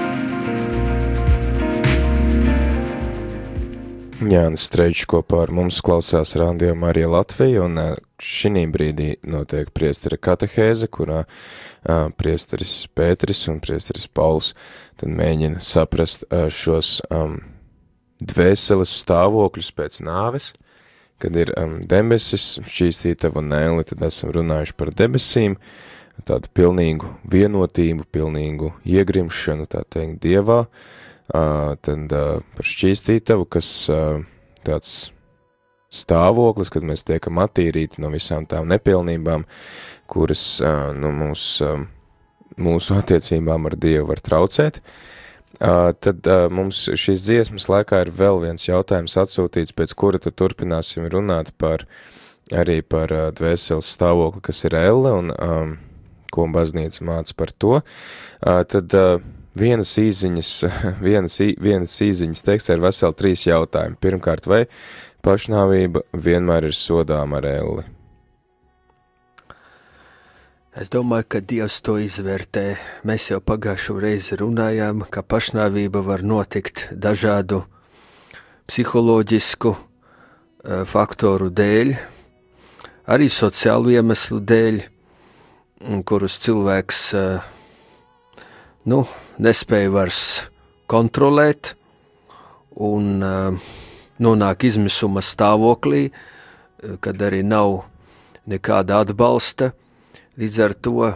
Jānis Streičs kopā ar mums klausās Radio Marija Latvija, un šī brīdī notiek priestera katehēze, kurā uh, priesteris Pēteris un priesteris Pauls tad mēģina saprast uh, šos um, dvēseles stāvokļus pēc nāves, kad ir um, debesis, šķīstītava un nēli, tad esam runājuši par debesīm, tādu pilnīgu vienotību, pilnīgu iegrimšanu, tā teikt, Dievā, uh, tad uh, par šķīstītavu, kas uh, tāds stāvoklis, kad mēs tiekam attīrīti no visām tām nepilnībām, kuras uh, nu, mūs, uh, mūsu attiecībām ar Dievu var traucēt. Uh, tad uh, mums šīs dziesmas laikā ir vēl viens jautājums atsūtīts, pēc kura tad turpināsim runāt par, arī par uh, dvēseles stāvokli, kas ir elle, un um, ko baznīca māca par to. Uh, tad uh, vienas īziņas, vienas, vienas īziņas tekstā ir veseli trīs jautājumi. Pirmkārt, vai pašnāvība vienmēr ir sodām ar elli? Es domāju, ka Dievs to izvērtē. Mēs jau pagājušo reizi runājām, ka pašnāvība var notikt dažādu psiholoģisku uh, faktoru dēļ, arī sociālu iemeslu dēļ, kurus cilvēks uh, nu, nespēja vairs kontrolēt un uh, nonāk izmisuma stāvoklī, uh, kad arī nav nekāda atbalsta. Līdz ar to uh,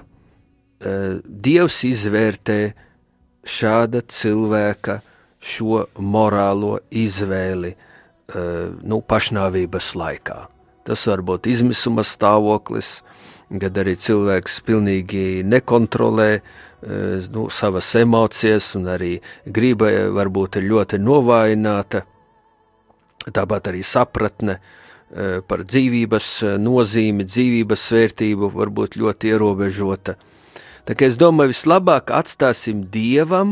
Dievs izvērtē šāda cilvēka šo morālo izvēli uh, nu, pašnāvības laikā. Tas var būt izmisuma stāvoklis, kad arī cilvēks pilnīgi nekontrolē uh, nu, savas emocijas un arī grība varbūt ir ļoti novājināta, tāpat arī sapratne par dzīvības nozīmi, dzīvības svērtību varbūt ļoti ierobežota. Tā kā es domāju, vislabāk atstāsim Dievam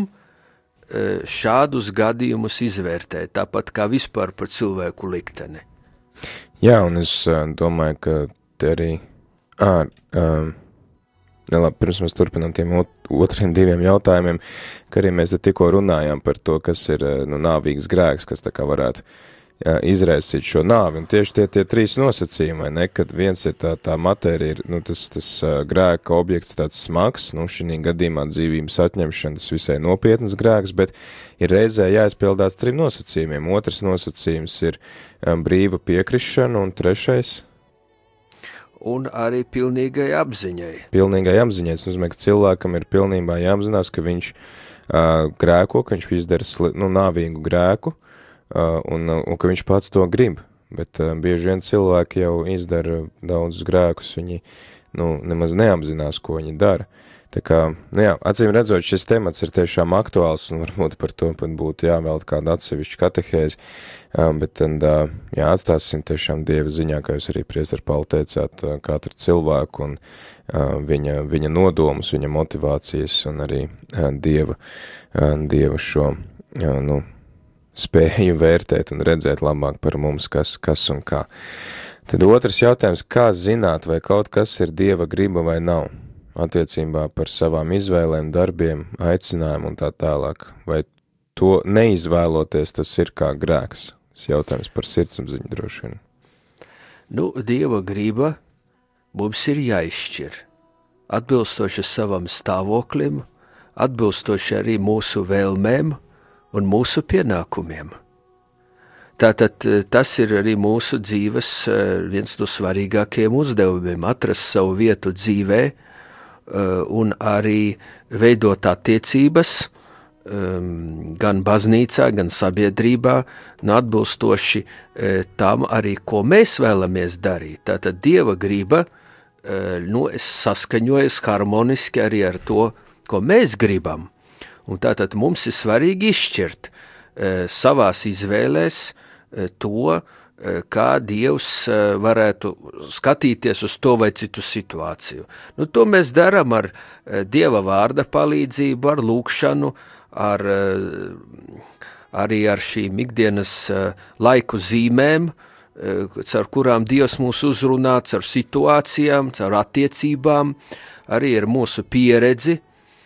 šādus gadījumus izvērtēt, tāpat kā vispār par cilvēku likteni. Jā, un es domāju, ka te arī, ā, ā, nelabi, pirms mēs turpinām tiem otriem diviem jautājumiem, ka arī mēs tikko runājām par to, kas ir nu, nāvīgs grēks, kas tā kā varētu Jā, izraisīt šo nāvi, un tieši tie, tie trīs nosacījumi, vai ne, kad viens ir tā, tā matērija, ir, nu, tas, tas uh, grēka objekts tāds smags, nu, šī gadījumā dzīvības atņemšana, tas visai nopietnas grēks, bet ir reizē jāizpildās trim nosacījumiem. Otrs nosacījums ir um, brīva piekrišana, un trešais? Un arī pilnīgai apziņai. Pilnīgai apziņai, tas nozīmē, ka cilvēkam ir pilnībā jāapzinās, ka viņš uh, grēko, ka viņš izdara sli, nu, nāvīgu grēku, Uh, un, un ka viņš pats to grib, bet uh, bieži vien cilvēki jau izdara daudzus grēkus, viņi nu, nemaz neapzinās, ko viņi dara. Tā kā, nu jā, acīm redzot, šis temats ir tiešām aktuāls, un varbūt par to pat būtu jāvēlta kāda atsevišķa katehēzi, uh, bet tad, uh, jā, atstāsim tiešām Dieva ziņā, kā jūs arī priester Pauli teicāt, uh, katru cilvēku un uh, viņa, viņa nodomus, viņa motivācijas un arī uh, Dieva, uh, Dieva šo, uh, nu, spēju vērtēt un redzēt labāk par mums, kas, kas un kā. Tad otrs jautājums, kā zināt, vai kaut kas ir Dieva griba vai nav, attiecībā par savām izvēlēm, darbiem, aicinājumu un tā tālāk. Vai to neizvēloties, tas ir kā grēks? Tas jautājums par sirdsapziņu droši vien. Nu, Dieva griba mums ir jāizšķir. atbilstoši savam stāvoklim, atbilstoši arī mūsu vēlmēm un mūsu pienākumiem. Tātad tas ir arī mūsu dzīves viens no svarīgākajiem uzdevumiem – atrast savu vietu dzīvē un arī veidot attiecības gan baznīcā, gan sabiedrībā, un atbilstoši tam arī, ko mēs vēlamies darīt. Tātad Dieva griba nu, saskaņojas harmoniski arī ar to, ko mēs gribam. Un tātad mums ir svarīgi izšķirt savās izvēlēs to, kā Dievs varētu skatīties uz to vai citu situāciju. Nu, to mēs darām ar Dieva vārda palīdzību, ar lūkšanu, ar, arī ar šīm ikdienas laiku zīmēm, caur kurām Dievs mūs uzrunā, caur situācijām, caur attiecībām, arī ar mūsu pieredzi.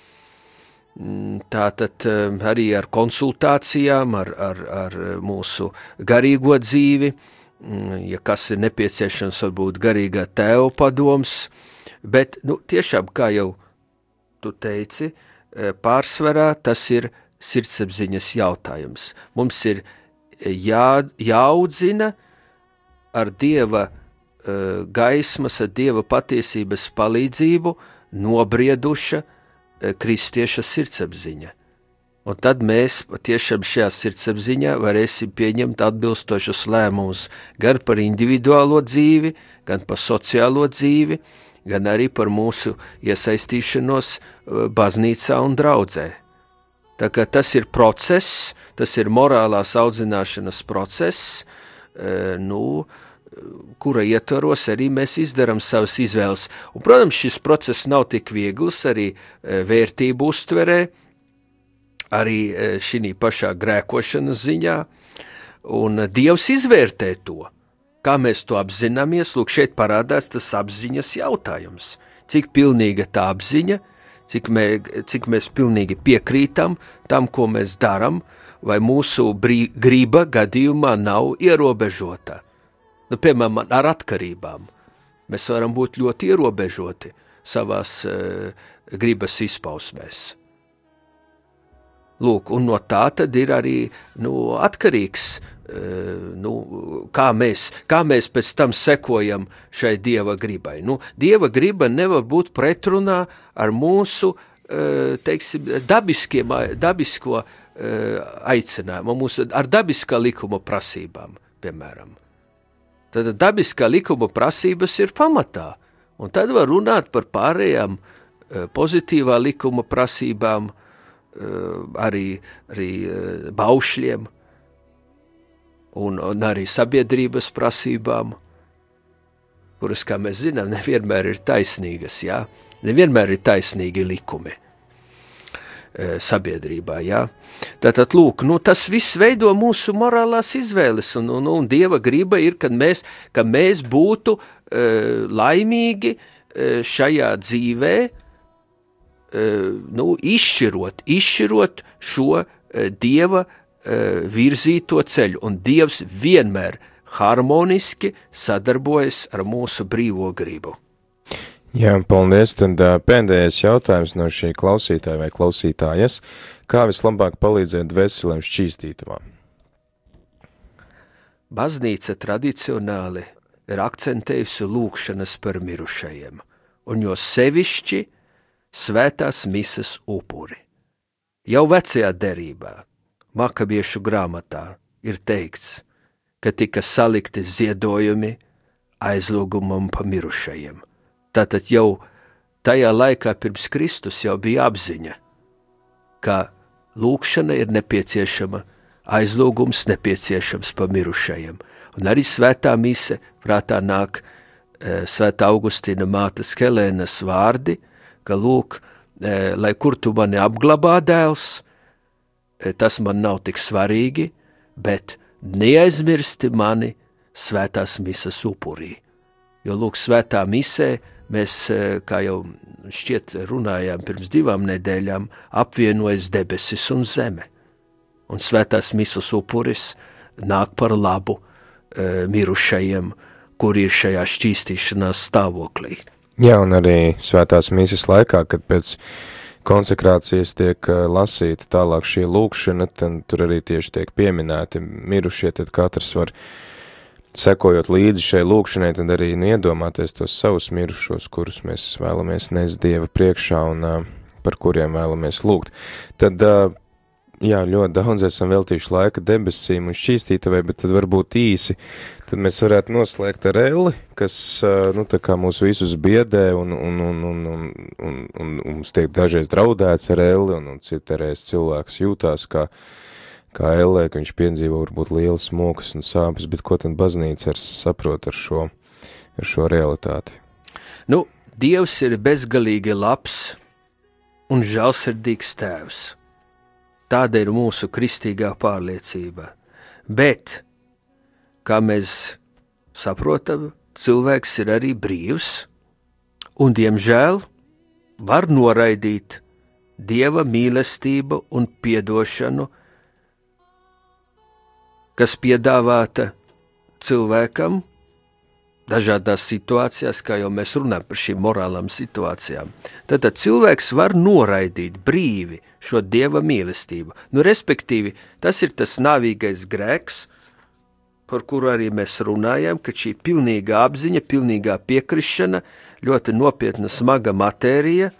Tātad arī ar konsultācijām, ar, ar, ar mūsu garīgo dzīvi, ja kas ir nepieciešams, varbūt garīgā tēva padoms, bet, nu, tiešām, kā jau tu teici, pārsvarā tas ir sirdsapziņas jautājums. Mums ir jā, jāaudzina ar Dieva gaismas, ar Dieva patiesības palīdzību nobrieduša kristieša sirdsapziņa. Un tad mēs tiešām šajā sirdsapziņā varēsim pieņemt atbilstošus lēmumus gan par individuālo dzīvi, gan par sociālo dzīvi, gan arī par mūsu iesaistīšanos baznīcā un draudzē. Tā kā tas ir process, tas ir morālās audzināšanas process, nu, kura ietvaros arī mēs izdaram savas izvēles. Un, protams, šis process nav tik viegls arī vērtību uztverē, arī šī pašā grēkošanas ziņā, un Dievs izvērtē to. Kā mēs to apzināmies, lūk, šeit parādās tas apziņas jautājums. Cik pilnīga tā apziņa, cik, mē, cik mēs pilnīgi piekrītam tam, ko mēs daram, vai mūsu brī, griba gadījumā nav ierobežota. Nu, piemēram, ar atkarībām. Mēs varam būt ļoti ierobežoti savās uh, gribas izpausmēs. Lūk, un no tā tad ir arī nu, atkarīgs, uh, nu, kā, mēs, kā mēs pēc tam sekojam šai Dieva gribai. Nu, Dieva griba nevar būt pretrunā ar mūsu, uh, teiksim, dabiskiem, dabisko uh, aicinājumu, mūsu, ar dabiskā likuma prasībām, piemēram. Tad dabiskā likuma prasības ir pamatā, un tad var runāt par pārējām pozitīvā likuma prasībām, arī, arī baušļiem un, un arī sabiedrības prasībām, kuras, kā mēs zinām, nevienmēr ir taisnīgas, jā? Nevienmēr ir taisnīgi likumi sabiedrībā, jā. Tātad, lūk, nu, tas viss veido mūsu morālās izvēles, un, un, un Dieva griba ir, kad mēs, ka mēs būtu uh, laimīgi uh, šajā dzīvē, uh, nu, izšķirot, izšķirot šo uh, Dieva uh, virzīto ceļu, un Dievs vienmēr harmoniski sadarbojas ar mūsu brīvo gribu. Jā, paldies. Tad pēdējais jautājums no šī klausītāja vai klausītājas. Kā vislabāk palīdzēt dvēselēm šķīstītavām? Baznīca tradicionāli ir akcentējusi lūkšanas par mirušajiem, un jo sevišķi svētās mises upuri. Jau vecajā derībā, Makabiešu grāmatā, ir teikts, ka tika salikti ziedojumi aizlūgumam pa mirušajiem. Tātad jau tajā laikā pirms Kristus jau bija apziņa, ka lūkšana ir nepieciešama, aizlūgums nepieciešams pa mirušajiem. Un arī svētā mise prātā nāk e, svētā Augustīna mātes Helēnas vārdi, ka lūk, e, lai kur tu mani apglabā dēls, e, tas man nav tik svarīgi, bet neaizmirsti mani svētās mises upurī. Jo lūk, svētā misē mēs, kā jau šķiet runājām pirms divām nedēļām, apvienojas debesis un zeme. Un svētās misas upuris nāk par labu e, mirušajiem, kuri ir šajā šķīstīšanās stāvoklī. Jā, un arī svētās mīsas laikā, kad pēc konsekrācijas tiek lasīta tālāk šī lūkšana, tad tur arī tieši tiek pieminēti mirušie, tad katrs var, sekojot līdzi šai lūkšanai, tad arī iedomāties tos savus mirušos, kurus mēs vēlamies nest Dieva priekšā un par kuriem vēlamies lūgt. Tad, jā, ļoti daudz esam veltījuši laika debesīm un šķīstītavai, bet tad varbūt īsi, tad mēs varētu noslēgt ar Elli, kas, nu, tā kā mūs visus biedē un, un, un, un, un, un, un, un mums tiek dažreiz draudēts ar Elli, un, un citreiz cilvēks jūtās kā, kā Ellē, ka viņš piedzīvo varbūt lielas mokas un sāpes, bet ko tad baznīca ar saprot ar šo, ar šo realitāti? Nu, Dievs ir bezgalīgi labs un žēlsirdīgs tēvs. Tāda ir mūsu kristīgā pārliecība. Bet, kā mēs saprotam, cilvēks ir arī brīvs un, diemžēl, var noraidīt Dieva mīlestību un piedošanu, kas piedāvāta cilvēkam dažādās situācijās, kā jau mēs runājam par šīm morālām situācijām. Tātad cilvēks var noraidīt brīvi šo Dieva mīlestību. Nu, respektīvi, tas ir tas nāvīgais grēks, par kuru arī mēs runājam, ka šī pilnīga apziņa, pilnīgā piekrišana, ļoti nopietna smaga matērija,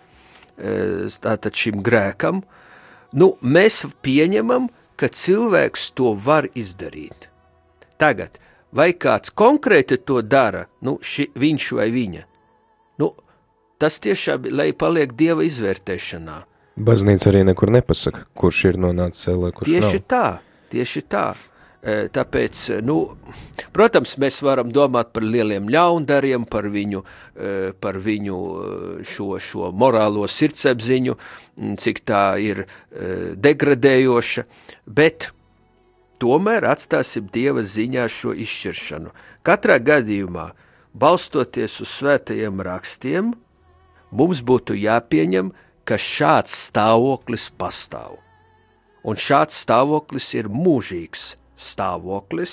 tātad šim grēkam, nu, mēs pieņemam, ka cilvēks to var izdarīt. Tagad, vai kāds konkrēti to dara, nu, ši, viņš vai viņa, nu, tas tiešām, lai paliek Dieva izvērtēšanā. Baznīca arī nekur nepasaka, kurš ir nonācis ellē, kurš tieši nav. Tieši tā, tieši tā. Tāpēc, nu, protams, mēs varam domāt par lieliem ļaundariem, par viņu, par viņu šo, šo morālo sirdsapziņu, cik tā ir degradējoša, bet tomēr atstāsim Dieva ziņā šo izšķiršanu. Katrā gadījumā, balstoties uz svētajiem rakstiem, mums būtu jāpieņem, ka šāds stāvoklis pastāv. Un šāds stāvoklis ir mūžīgs stāvoklis,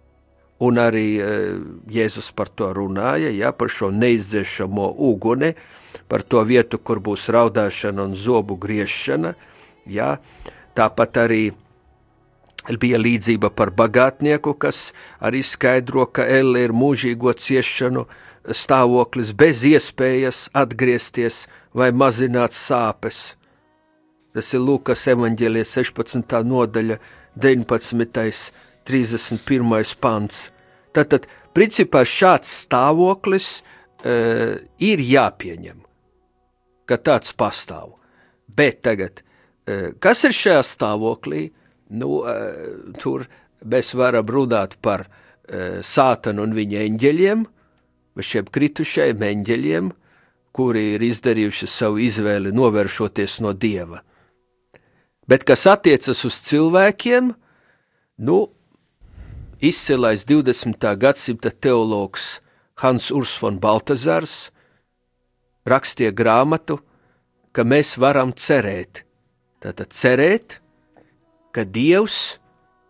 un arī e, Jēzus par to runāja, ja, par šo neizdzēšamo uguni, par to vietu, kur būs raudāšana un zobu griešana, ja, tāpat arī bija līdzība par bagātnieku, kas arī skaidro, ka elle ir mūžīgo ciešanu stāvoklis bez iespējas atgriezties vai mazināt sāpes. Tas ir Lūkas evaņģēlija sešpadsmitā nodaļa, deviņpadsmitais, trīsdesmit pirmais pants. Tātad, principā šāds stāvoklis uh, ir jāpieņem, ka tāds pastāv. Bet tagad, uh, kas ir šajā stāvoklī? Nu, uh, tur mēs varam runāt par uh, Sātanu un viņa eņģeļiem, vai šiem kritušajiem eņģeļiem, kuri ir izdarījuši savu izvēli novēršoties no Dieva. Bet kas attiecas uz cilvēkiem, nu, izcilais divdesmitā gadsimta teologs Hans Urs von Baltazars rakstīja grāmatu, ka mēs varam cerēt. Tātad cerēt, ka Dievs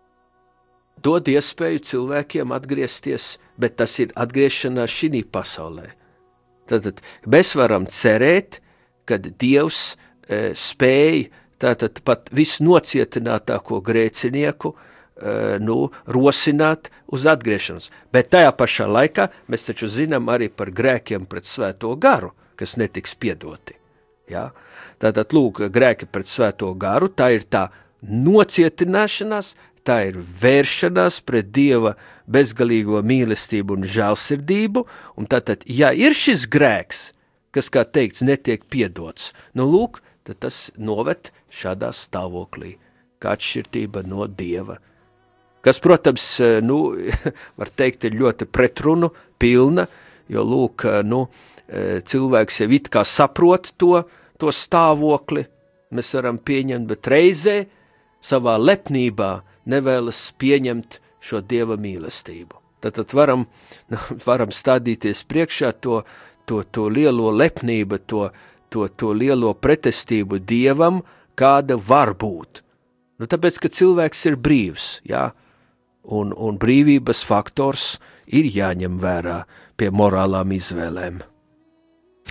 dod iespēju cilvēkiem atgriezties, bet tas ir atgriešanās šī pasaulē. Tātad mēs varam cerēt, ka Dievs e, spēj tātad pat visnocietinātāko grēcinieku uh, nu, rosināt uz atgriešanos. Bet tajā pašā laikā mēs taču zinām arī par grēkiem pret svēto garu, kas netiks piedoti. Ja? Tātad, lūk, grēki pret svēto garu, tā ir tā nocietināšanās, tā ir vēršanās pret Dieva bezgalīgo mīlestību un žēlsirdību, un tātad, ja ir šis grēks, kas, kā teikts, netiek piedots, nu lūk, tad tas noved šādā stāvoklī, kā atšķirtība no Dieva. Kas, protams, nu, var teikt, ir ļoti pretrunu pilna, jo, lūk, nu, cilvēks jau it kā saprot to, to stāvokli, mēs varam pieņemt, bet reizē savā lepnībā nevēlas pieņemt šo Dieva mīlestību. Tad varam, nu, varam stādīties priekšā to, to, to lielo lepnību, to To, to lielo pretestību Dievam, kāda var būt. Nu, tāpēc, ka cilvēks ir brīvs, jā, un, un brīvības faktors ir jāņem vērā pie morālām izvēlēm.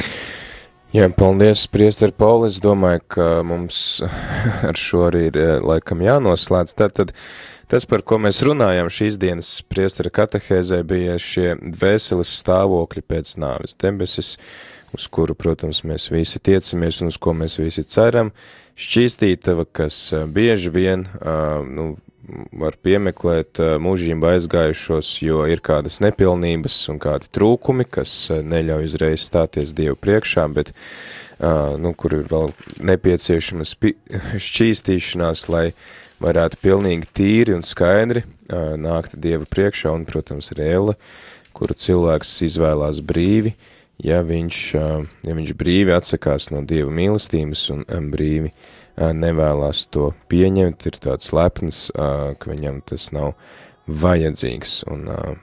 Jā, paldies, priesteri Pauli. Es domāju, ka mums ar šo arī ir laikam jānoslēdz. Tātad tas, par ko mēs runājam šīs dienas priestera katehēzē, bija šie dvēseles stāvokļi pēc nāves debesis, uz kuru, protams, mēs visi tiecamies un uz ko mēs visi ceram. Šķīstītava, kas bieži vien, nu, var piemeklēt mūžību aizgājušos, jo ir kādas nepilnības un kādi trūkumi, kas neļauj uzreiz stāties Dievu priekšā, bet, nu, kur ir vēl nepieciešama šķīstīšanās, lai varētu pilnīgi tīri un skaidri nākt Dieva priekšā, un, protams, ir ēle, kuru cilvēks izvēlās brīvi, ja viņš, ja viņš brīvi atsakās no Dieva mīlestības un brīvi nevēlās to pieņemt, ir tāds lepns, ka viņam tas nav vajadzīgs. Un,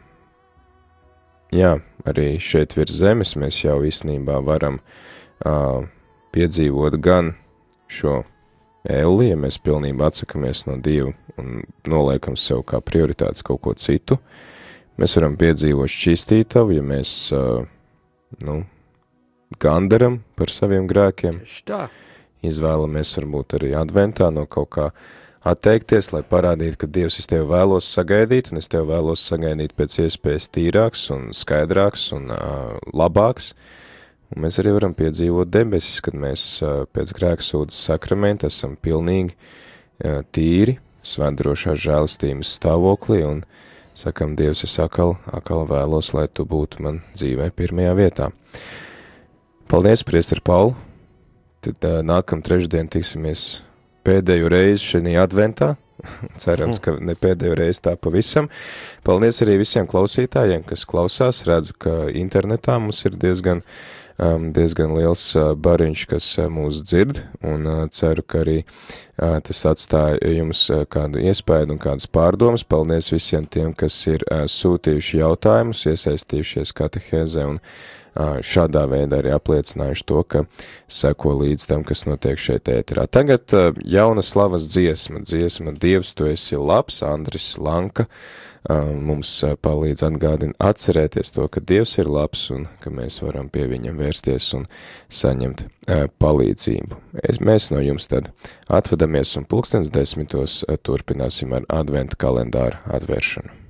jā, arī šeit virs zemes mēs jau īstenībā varam piedzīvot gan šo elli, ja mēs pilnībā atsakamies no Dieva un noliekam sev kā prioritātes kaut ko citu. Mēs varam piedzīvot šķīstītavu, ja mēs, nu, gandaram par saviem grēkiem. Tā. Izvēlamies varbūt arī adventā no kaut kā atteikties, lai parādītu, ka Dievs es tevi vēlos sagaidīt, un es tevi vēlos sagaidīt pēc iespējas tīrāks un skaidrāks un uh, labāks. Un mēs arī varam piedzīvot debesis, kad mēs uh, pēc grēksūdzes sakramenta esam pilnīgi uh, tīri, svētdrošā žēlistības stāvoklī, un sakam, Dievs, es akal, akal vēlos, lai tu būtu man dzīvē pirmajā vietā. Paldies, priesteri Pauli! Tad uh, nākam trešdien tiksimies pēdējo reizi šajā adventā. Cerams, ka ne pēdējo reizi tā pavisam. Paldies arī visiem klausītājiem, kas klausās. Redzu, ka internetā mums ir diezgan, um, diezgan liels uh, bariņš, kas uh, mūs dzird, un uh, ceru, ka arī uh, tas atstāja jums uh, kādu iespēju un kādas pārdomas. Paldies visiem tiem, kas ir uh, sūtījuši jautājumus, iesaistījušies katehēzē un šādā veidā arī apliecinājuši to, ka seko līdz tam, kas notiek šeit ēterā. Tagad jauna slavas dziesma, dziesma Dievs, tu esi labs, Andris Lanka, mums palīdz atgādina atcerēties to, ka Dievs ir labs un ka mēs varam pie viņam vērsties un saņemt palīdzību. Es, mēs no jums tad atvadamies un pulkstens desmitos turpināsim ar adventa kalendāra atvēršanu.